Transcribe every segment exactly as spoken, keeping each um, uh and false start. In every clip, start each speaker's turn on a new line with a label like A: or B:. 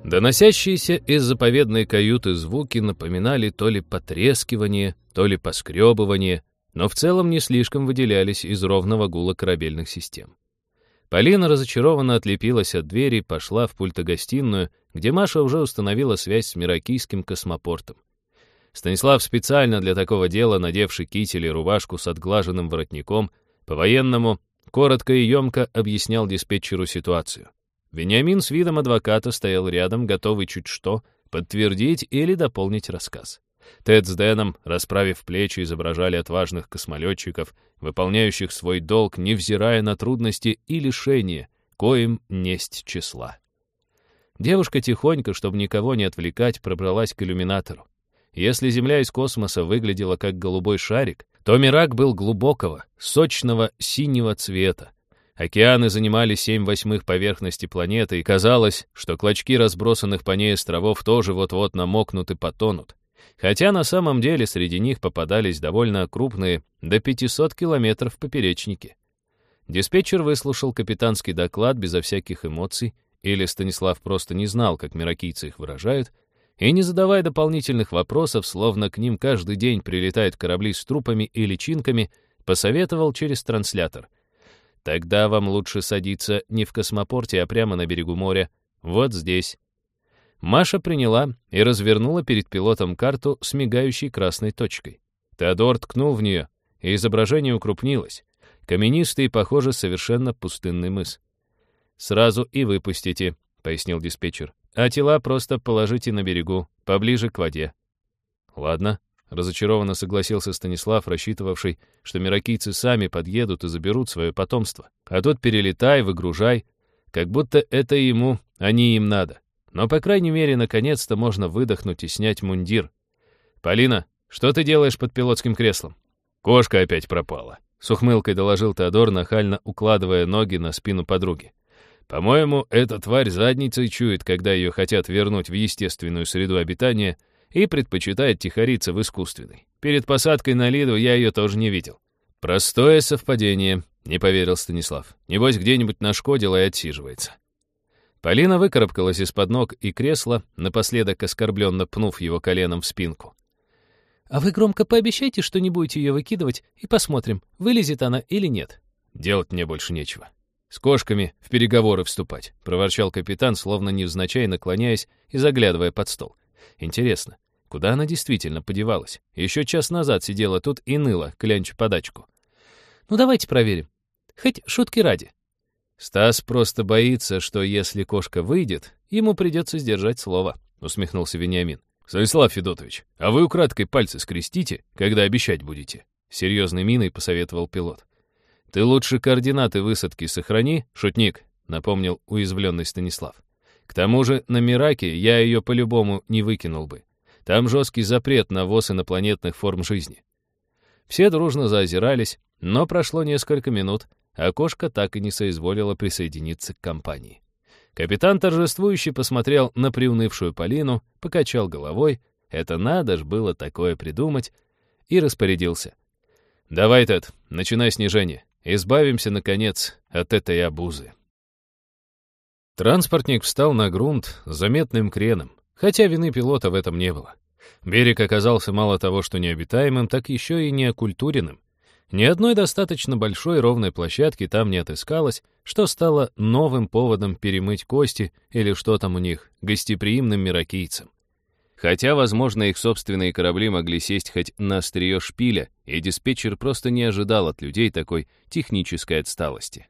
A: Доносящиеся из заповедной каюты звуки напоминали то ли потрескивание, то ли поскребывание, но в целом не слишком выделялись из ровного гула корабельных систем. Полина разочарованно отлепилась от двери и пошла в пультогостиную, где Маша уже установила связь с Миракийским космопортом. Станислав, специально для такого дела, надевший китель и рубашку с отглаженным воротником, по-военному, коротко и емко объяснял диспетчеру ситуацию. Вениамин с видом адвоката стоял рядом, готовый чуть что подтвердить или дополнить рассказ. Тед с Дэном, расправив плечи, изображали отважных космолетчиков, выполняющих свой долг, невзирая на трудности и лишения, коим несть числа. Девушка тихонько, чтобы никого не отвлекать, пробралась к иллюминатору. Если Земля из космоса выглядела как голубой шарик, то Мирак был глубокого, сочного синего цвета. Океаны занимали семь восьмых поверхности планеты, и казалось, что клочки разбросанных по ней островов тоже вот-вот намокнут и потонут. Хотя на самом деле среди них попадались довольно крупные, до пятисот километров поперечники. Диспетчер выслушал капитанский доклад безо всяких эмоций, или Станислав просто не знал, как миракийцы их выражают, и, не задавая дополнительных вопросов, словно к ним каждый день прилетают корабли с трупами и личинками, посоветовал через транслятор. Тогда вам лучше садиться не в космопорте, а прямо на берегу моря, вот здесь. Маша приняла и развернула перед пилотом карту с мигающей красной точкой. Теодор ткнул в нее, и изображение укрупнилось. Каменистый и, похоже, совершенно пустынный мыс. «Сразу и выпустите», — пояснил диспетчер. «А тела просто положите на берегу, поближе к воде». «Ладно», — разочарованно согласился Станислав, рассчитывавший, что миракийцы сами подъедут и заберут свое потомство. А тут перелетай, выгружай, как будто это ему, а не им надо. Но, по крайней мере, наконец-то можно выдохнуть и снять мундир. «Полина, что ты делаешь под пилотским креслом?» «Кошка опять пропала», — с ухмылкой доложил Теодор, нахально укладывая ноги на спину подруги. «По-моему, эта тварь задницей чует, когда ее хотят вернуть в естественную среду обитания, и предпочитает тихориться в искусственной. Перед посадкой на Лиду я ее тоже не видел». «Простое совпадение», — не поверил Станислав. «Небось, где-нибудь нашкодила и отсиживается». Полина выкарабкалась из-под ног и кресла, напоследок оскорбленно пнув его коленом в спинку.
B: «А вы громко пообещайте, что не будете ее выкидывать, и посмотрим, вылезет она или нет».
A: «Делать мне больше нечего. С кошками в переговоры вступать», — проворчал капитан, словно невзначай наклоняясь и заглядывая под стол. «Интересно, куда она действительно подевалась? Еще час назад сидела тут и ныла, клянча подачку».
B: «Ну давайте проверим. Хоть шутки ради».
A: «Стас просто боится, что если кошка выйдет, ему придется сдержать слово», — усмехнулся Вениамин. «Станислав Федотович, а вы украдкой пальцы скрестите, когда обещать будете?» — серьезной миной посоветовал пилот. «Ты лучше координаты высадки сохрани, шутник», — напомнил уязвленный Станислав. «К тому же на Мираке я ее по-любому не выкинул бы. Там жесткий запрет на ввоз инопланетных форм жизни». Все дружно заозирались, но прошло несколько минут, а кошка так и не соизволила присоединиться к компании. Капитан торжествующе посмотрел на приунывшую Полину, покачал головой, это надо ж было такое придумать, и распорядился. «Давай, Тед, начинай снижение. Избавимся, наконец, от этой обузы». Транспортник встал на грунт с заметным креном, хотя вины пилота в этом не было. Берег оказался мало того, что необитаемым, так еще и неокультуренным. Ни одной достаточно большой ровной площадки там не отыскалось, что стало новым поводом перемыть кости или что там у них, гостеприимным миракийцам. Хотя, возможно, их собственные корабли могли сесть хоть на острие шпиля, и диспетчер просто не ожидал от людей такой технической отсталости.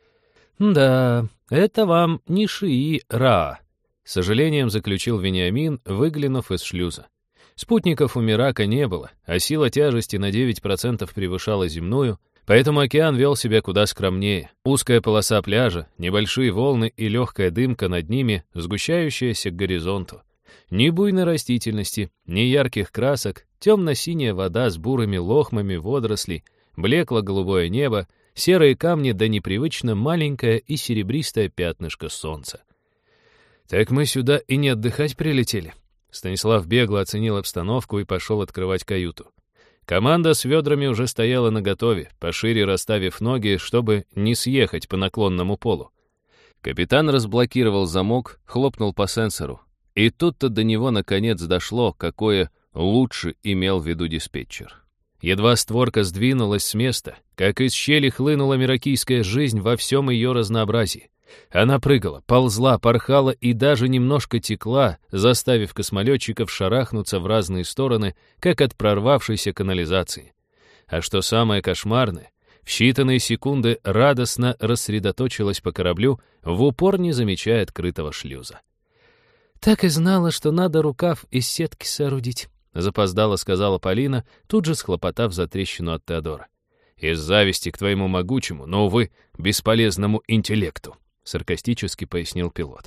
B: «Да, это вам не Шии-Ра»,
A: — с сожалением заключил Вениамин, выглянув из шлюза. Спутников у Мирака не было, а сила тяжести на девять процентов превышала земную, поэтому океан вел себя куда скромнее. Узкая полоса пляжа, небольшие волны и легкая дымка над ними, сгущающаяся к горизонту. Ни буйной растительности, ни ярких красок, темно-синяя вода с бурыми лохмами водорослей, блекло-голубое небо, серые камни да непривычно маленькое и серебристое пятнышко солнца. «Так мы сюда и не отдыхать прилетели». Станислав бегло оценил обстановку и пошел открывать каюту. Команда с ведрами уже стояла наготове, пошире расставив ноги, чтобы не съехать по наклонному полу. Капитан разблокировал замок, хлопнул по сенсору. И тут-то до него наконец дошло, какое лучше имел в виду диспетчер. Едва створка сдвинулась с места, как из щели хлынула миракийская жизнь во всем ее разнообразии. Она прыгала, ползла, порхала и даже немножко текла, заставив космолетчиков шарахнуться в разные стороны, как от прорвавшейся канализации. А что самое кошмарное, в считанные секунды радостно рассредоточилась по кораблю, в упор не замечая открытого шлюза.
B: «Так и знала, что надо рукав из сетки соорудить», — запоздало сказала Полина, тут же схлопотав за трещину от Теодора.
A: «Из зависти к твоему могучему, но, увы, бесполезному интеллекту», — саркастически пояснил пилот.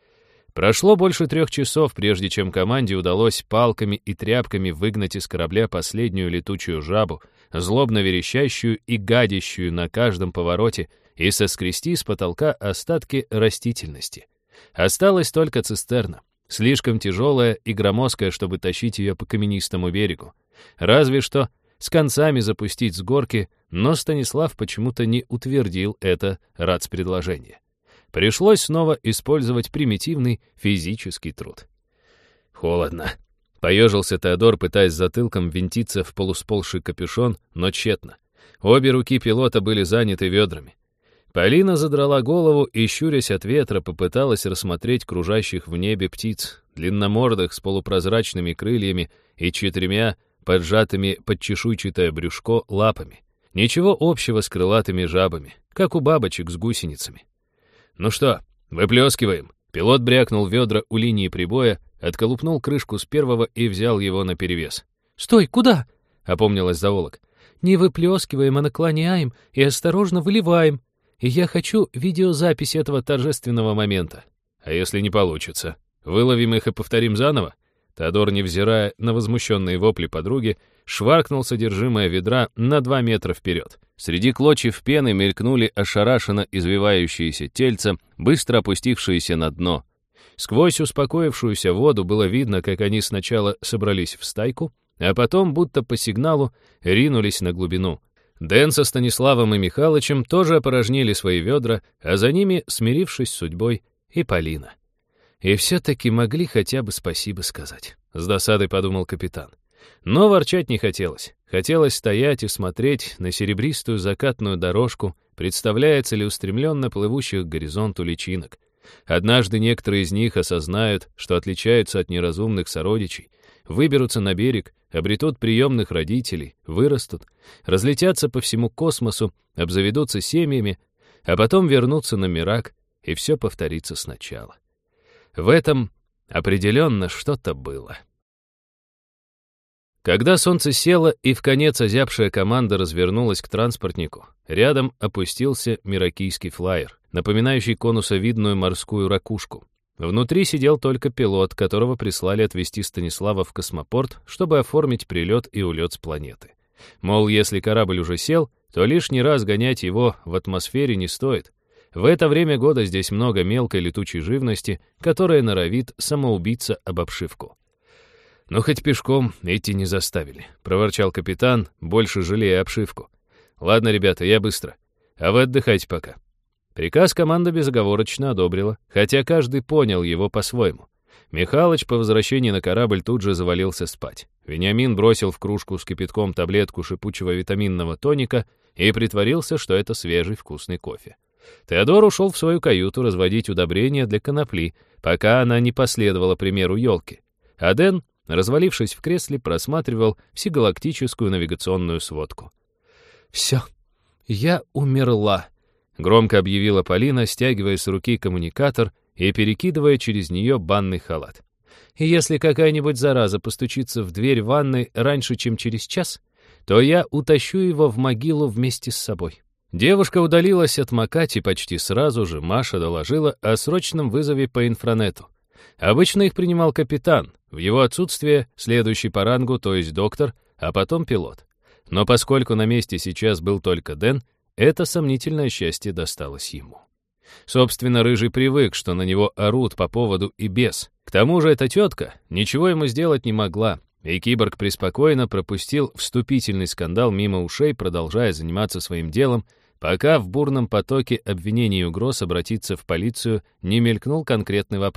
A: Прошло больше трех часов, прежде чем команде удалось палками и тряпками выгнать из корабля последнюю летучую жабу, злобно верещащую и гадящую на каждом повороте, и соскрести с потолка остатки растительности. Осталась только цистерна, слишком тяжелая и громоздкая, чтобы тащить ее по каменистому берегу. Разве что с концами запустить с горки, но Станислав почему-то не утвердил это рацпредложение. Пришлось снова использовать примитивный физический труд. «Холодно», — поежился Теодор, пытаясь затылком винтиться в полусползший капюшон, но тщетно. Обе руки пилота были заняты ведрами. Полина задрала голову и, щурясь от ветра, попыталась рассмотреть кружащих в небе птиц, длинномордых с полупрозрачными крыльями и четырьмя поджатыми под чешуйчатое брюшко лапами. Ничего общего с крылатыми жабами, как у бабочек с гусеницами. «Ну что, выплескиваем?» Пилот брякнул ведра у линии прибоя, отколупнул крышку с первого и взял его наперевес.
B: «Стой, куда?»
A: — опомнилась зоолог.
B: «Не выплескиваем, а наклоняем и осторожно выливаем. И я хочу видеозапись этого торжественного момента».
A: «А если не получится? Выловим их и повторим заново?» Теодор, невзирая на возмущенные вопли подруги, шваркнул содержимое ведра на два метра вперед. Среди клочьев пены мелькнули ошарашенно извивающиеся тельца, быстро опустившиеся на дно. Сквозь успокоившуюся воду было видно, как они сначала собрались в стайку, а потом, будто по сигналу, ринулись на глубину. Дэн со Станиславом и Михалычем тоже опорожнили свои ведра, а за ними, смирившись с судьбой, и Полина. И все-таки могли хотя бы спасибо сказать, — с досадой подумал капитан. Но ворчать не хотелось. Хотелось стоять и смотреть на серебристую закатную дорожку, представляя целеустремленно плывущих к горизонту личинок. Однажды некоторые из них осознают, что отличаются от неразумных сородичей, выберутся на берег, обретут приемных родителей, вырастут, разлетятся по всему космосу, обзаведутся семьями, а потом вернутся на Мирак, и все повторится сначала. В этом определенно что-то было. Когда солнце село и вконец озябшая команда развернулась к транспортнику, рядом опустился миракийский флайер, напоминающий конусовидную морскую ракушку. Внутри сидел только пилот, которого прислали отвезти Станислава в космопорт, чтобы оформить прилет и улет с планеты. Мол, если корабль уже сел, то лишний раз гонять его в атмосфере не стоит. В это время года здесь много мелкой летучей живности, которая норовит самоубиться об обшивку. «Ну, хоть пешком идти не заставили», — проворчал капитан, больше жалея обшивку. «Ладно, ребята, я быстро. А вы отдыхайте пока». Приказ команда безоговорочно одобрила, хотя каждый понял его по-своему. Михалыч по возвращении на корабль тут же завалился спать. Вениамин бросил в кружку с кипятком таблетку шипучего витаминного тоника и притворился, что это свежий вкусный кофе. Теодор ушел в свою каюту разводить удобрения для конопли, пока она не последовала примеру елки. А Дэн, развалившись в кресле, просматривал всегалактическую навигационную сводку.
B: «Все, я умерла»,
A: — громко объявила Полина, стягивая с руки коммуникатор и перекидывая через нее банный халат.
B: «И если какая-нибудь зараза постучится в дверь ванной раньше, чем через час, то я утащу его в могилу вместе с собой».
A: Девушка удалилась отмокать, и почти сразу же Маша доложила о срочном вызове по инфранету. Обычно их принимал капитан, в его отсутствие следующий по рангу, то есть доктор, а потом пилот. Но поскольку на месте сейчас был только Дэн, это сомнительное счастье досталось ему. Собственно, Рыжий привык, что на него орут по поводу и без. К тому же эта тетка ничего ему сделать не могла, и киборг преспокойно пропустил вступительный скандал мимо ушей, продолжая заниматься своим делом, пока в бурном потоке обвинений и угроз обратиться в полицию не мелькнул конкретный вопрос.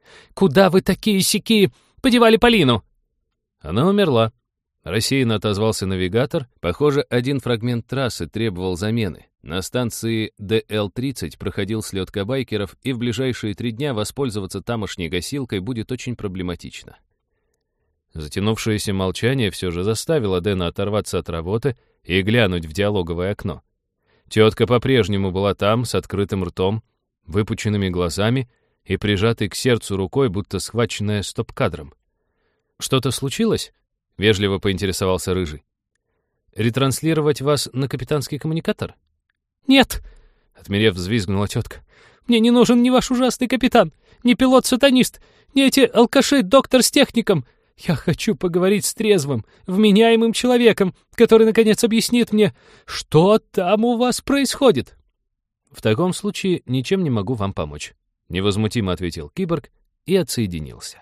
B: «Куда вы такие-сякие подевали Полину?»
A: Она умерла. Рассеянно отозвался навигатор. Похоже, один фрагмент трассы требовал замены. На станции Д Л тридцать проходил слетка байкеров, и в ближайшие три дня воспользоваться тамошней гасилкой будет очень проблематично. Затянувшееся молчание все же заставило Дэна оторваться от работы и глянуть в диалоговое окно. Тетка по-прежнему была там, с открытым ртом, выпученными глазами и прижатой к сердцу рукой, будто схваченная стоп-кадром. «Что-то случилось?» — вежливо поинтересовался Рыжий. «Ретранслировать вас на капитанский коммуникатор?»
B: «Нет!»
A: — отмерев, взвизгнула тетка.
B: «Мне не нужен ни ваш ужасный капитан, ни пилот-сатанист, ни эти алкаши-доктор с техником. Я хочу поговорить с трезвым, вменяемым человеком, который, наконец, объяснит мне, что там у вас происходит».
A: «В таком случае ничем не могу вам помочь», — невозмутимо ответил киборг и отсоединился.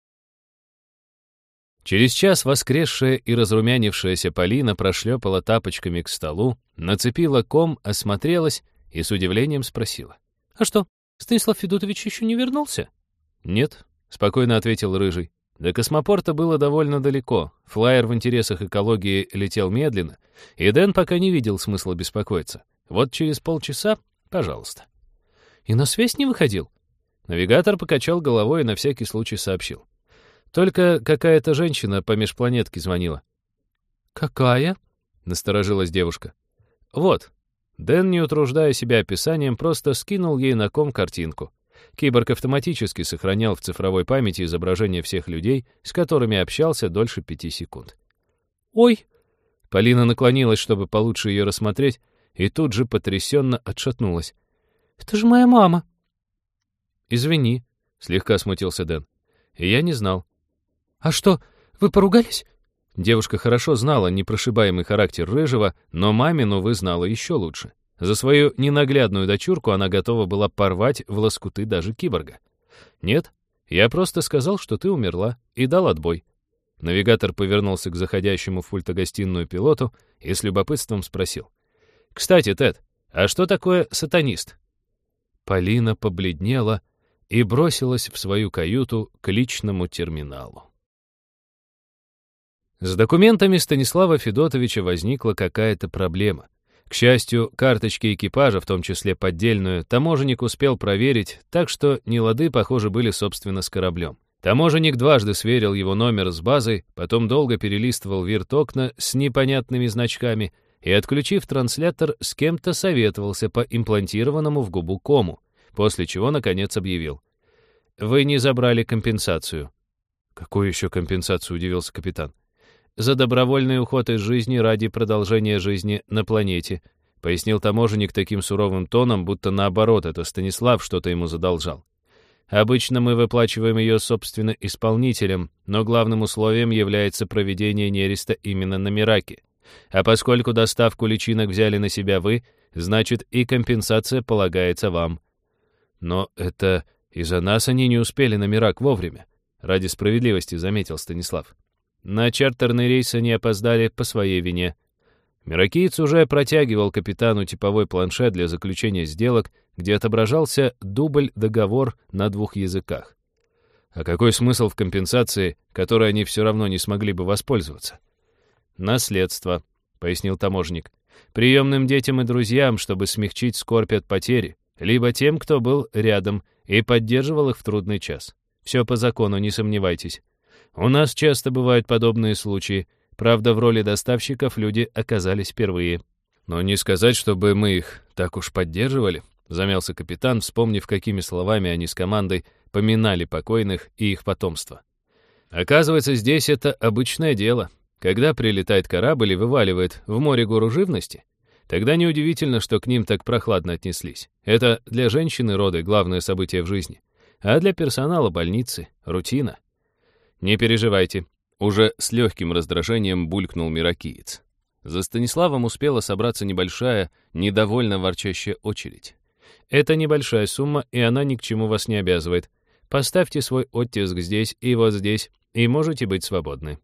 A: Через час воскресшая и разрумянившаяся Полина прошлепала тапочками к столу, нацепила ком, осмотрелась и с удивлением спросила.
B: «А что, Станислав Федотович еще не вернулся?»
A: «Нет», — спокойно ответил Рыжий. До космопорта было довольно далеко, флайер в интересах экологии летел медленно, и Дэн пока не видел смысла беспокоиться. Вот через полчаса, пожалуйста.
B: «И на связь не выходил?»
A: Навигатор покачал головой и на всякий случай сообщил. Только какая-то женщина по межпланетке звонила.
B: «Какая?»
A: — насторожилась девушка. «Вот». Дэн, не утруждая себя описанием, просто скинул ей на ком картинку. Киборг автоматически сохранял в цифровой памяти изображение всех людей, с которыми общался дольше пяти секунд.
B: «Ой!»
A: Полина наклонилась, чтобы получше ее рассмотреть, и тут же потрясенно отшатнулась.
B: «Это же моя мама!»
A: «Извини», — слегка смутился Дэн. «И я не знал».
B: «А что, вы поругались?»
A: Девушка хорошо знала непрошибаемый характер Рыжего, но мамину вы знала еще лучше. За свою ненаглядную дочурку она готова была порвать в лоскуты даже киборга. «Нет, я просто сказал, что ты умерла, и дал отбой». Навигатор повернулся к заходящему в пультогостиную пилоту и с любопытством спросил. «Кстати, Тед, а что такое сатанист?» Полина побледнела и бросилась в свою каюту к личному терминалу. С документами Станислава Федотовича возникла какая-то проблема. К счастью, карточки экипажа, в том числе поддельную, таможенник успел проверить, так что нелады, похоже, были, собственно, с кораблем. Таможенник дважды сверил его номер с базой, потом долго перелистывал вирт-окна с непонятными значками и, отключив транслятор, с кем-то советовался по имплантированному в губу кому, после чего, наконец, объявил. «Вы не забрали компенсацию». «Какую еще компенсацию?» — удивился капитан. «За добровольный уход из жизни ради продолжения жизни на планете», — пояснил таможенник таким суровым тоном, будто наоборот, это Станислав что-то ему задолжал. «Обычно мы выплачиваем ее, собственно, исполнителям, но главным условием является проведение нереста именно на Мираке. А поскольку доставку личинок взяли на себя вы, значит и компенсация полагается вам». «Но это из-за нас они не успели на Мирак вовремя», — ради справедливости заметил Станислав. «На чартерный рейс они опоздали по своей вине». Миракиец уже протягивал капитану типовой планшет для заключения сделок, где отображался дубль-договор на двух языках. А какой смысл в компенсации, которой они все равно не смогли бы воспользоваться? «Наследство», — пояснил таможенник. «Приемным детям и друзьям, чтобы смягчить скорбь от потери, либо тем, кто был рядом и поддерживал их в трудный час. Все по закону, не сомневайтесь. У нас часто бывают подобные случаи. Правда, в роли доставщиков люди оказались впервые». «Но не сказать, чтобы мы их так уж поддерживали», — замялся капитан, вспомнив, какими словами они с командой поминали покойных и их потомство. «Оказывается, здесь это обычное дело. Когда прилетает корабль и вываливает в море гору живности, тогда неудивительно, что к ним так прохладно отнеслись. Это для женщины роды главное событие в жизни, а для персонала больницы — рутина. Не переживайте». Уже с легким раздражением булькнул миракиец. За Станиславом успела собраться небольшая, недовольно ворчащая очередь. «Это небольшая сумма, и она ни к чему вас не обязывает. Поставьте свой оттиск здесь и вот здесь, и можете быть свободны».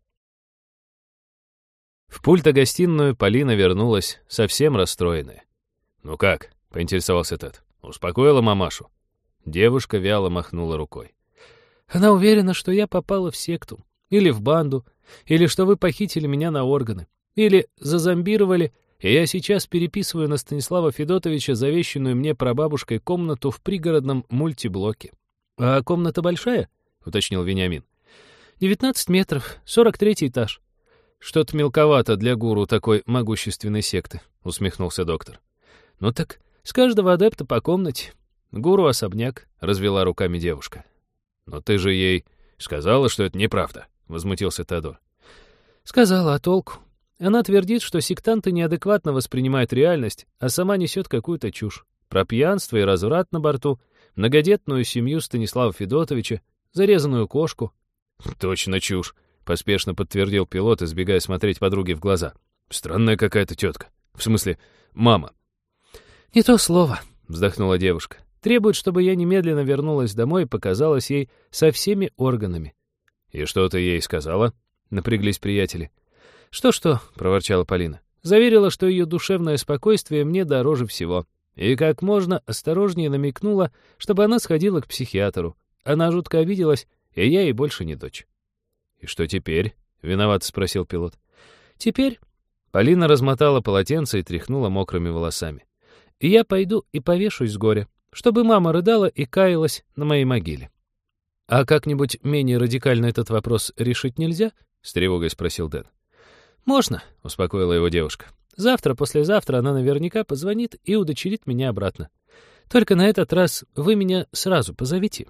A: В пульто-гостиную Полина вернулась, совсем расстроенная. «Ну как?» — поинтересовался Тед. «Успокоила мамашу?» Девушка вяло махнула рукой.
B: Она уверена, что я попала в секту, или в банду, или что вы похитили меня на органы, или зазомбировали, и я сейчас переписываю на Станислава Федотовича завещанную мне прабабушкой комнату в пригородном мультиблоке. «А комната большая?» — уточнил Вениамин. «девятнадцать метров, сорок третий этаж». «Что-то мелковато для гуру такой могущественной секты», — усмехнулся доктор. «Ну так с каждого адепта по комнате. Гуру особняк», — развела руками девушка. «Но ты же ей сказала, что это неправда», — возмутился Теодор. «Сказала, а толку? Она твердит, что сектанты неадекватно воспринимают реальность, а сама несет какую-то чушь. Про пьянство и разврат на борту, многодетную семью Станислава Федотовича, зарезанную кошку». «Точно чушь», — поспешно подтвердил пилот, избегая смотреть подруге в глаза. «Странная какая-то тетка. В смысле, мама». «Не то слово», — вздохнула девушка. «Требует, чтобы я немедленно вернулась домой и показалась ей со всеми органами». «И что ты ей сказала?» — напряглись приятели. «Что-что», — проворчала Полина. Заверила, что ее душевное спокойствие мне дороже всего. И как можно осторожнее намекнула, чтобы она сходила к психиатру. Она жутко обиделась, и я ей больше не дочь. «И что теперь?» — виновато спросил пилот. «Теперь...» — Полина размотала полотенце и тряхнула мокрыми волосами. «И я пойду и повешусь с горя, чтобы мама рыдала и каялась на моей могиле». «А как-нибудь менее радикально этот вопрос решить нельзя?» — с тревогой спросил Дэн. «Можно», — успокоила его девушка. «Завтра-послезавтра она наверняка позвонит и удочерит меня обратно. Только на этот раз вы меня сразу позовите».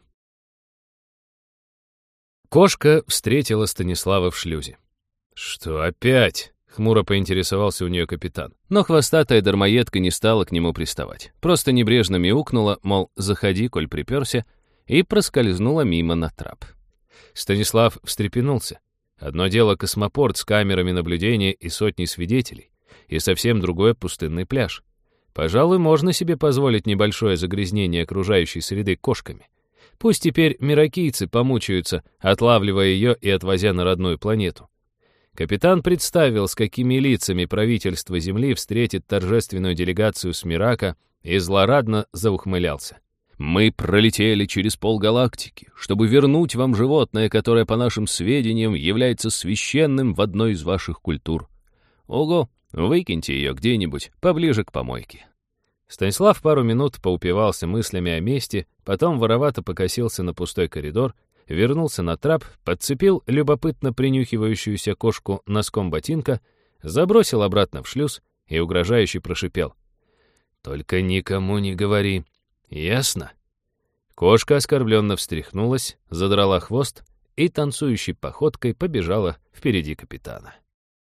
A: Кошка встретила Станислава в шлюзе. «Что опять?» — хмуро поинтересовался у нее капитан. Но хвостатая дармоедка не стала к нему приставать. Просто небрежно мяукнула, мол, заходи, коль приперся, и проскользнула мимо на трап. Станислав встрепенулся. Одно дело космопорт с камерами наблюдения и сотней свидетелей, и совсем другое пустынный пляж. Пожалуй, можно себе позволить небольшое загрязнение окружающей среды кошками. Пусть теперь мирокийцы помучаются, отлавливая ее и отвозя на родную планету. Капитан представил, с какими лицами правительство Земли встретит торжественную делегацию с Мирака, и злорадно заухмылялся. «Мы пролетели через полгалактики, чтобы вернуть вам животное, которое, по нашим сведениям, является священным в одной из ваших культур. Ого, выкиньте ее где-нибудь поближе к помойке». Станислав пару минут поупивался мыслями о месте, потом воровато покосился на пустой коридор, вернулся на трап, подцепил любопытно принюхивающуюся кошку носком ботинка, забросил обратно в шлюз и угрожающе прошипел. «Только никому не говори. Ясно?» Кошка оскорбленно встряхнулась, задрала хвост и танцующей походкой побежала впереди капитана.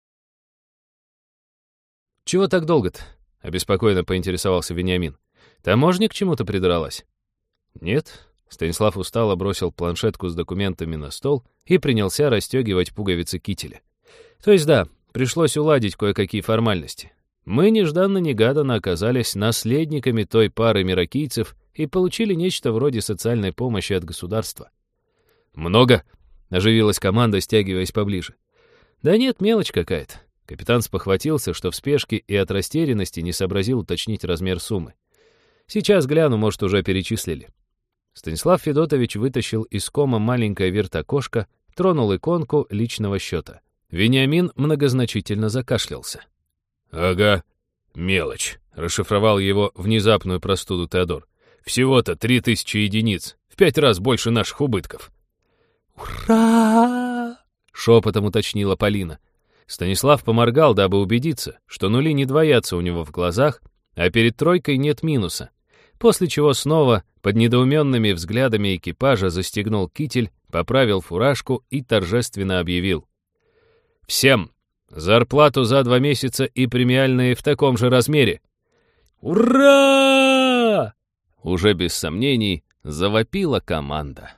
A: «Чего так долго-то?» — обеспокоенно поинтересовался Вениамин. «Таможня к чему-то придралась?» «Нет». Станислав устало бросил планшетку с документами на стол и принялся расстегивать пуговицы кителя. «То есть да, пришлось уладить кое-какие формальности. Мы нежданно-негаданно оказались наследниками той пары мирокийцев и получили нечто вроде социальной помощи от государства». «Много?» — оживилась команда, стягиваясь поближе. «Да нет, мелочь какая-то». Капитан спохватился, что в спешке и от растерянности не сообразил уточнить размер суммы. «Сейчас гляну, может, уже перечислили». Станислав Федотович вытащил из кома маленькое вертокошко, тронул иконку личного счета. Вениамин многозначительно закашлялся. «Ага, мелочь», — расшифровал его внезапную простуду Теодор. «Всего-то три тысячи единиц, в пять раз больше наших убытков».
B: «Ура!» —
A: шепотом уточнила Полина. Станислав поморгал, дабы убедиться, что нули не двоятся у него в глазах, а перед тройкой нет минуса, после чего снова под недоуменными взглядами экипажа застегнул китель, поправил фуражку и торжественно объявил. «Всем зарплату за два месяца и премиальные в таком же размере».
B: «Ура!»
A: Уже без сомнений завопила команда.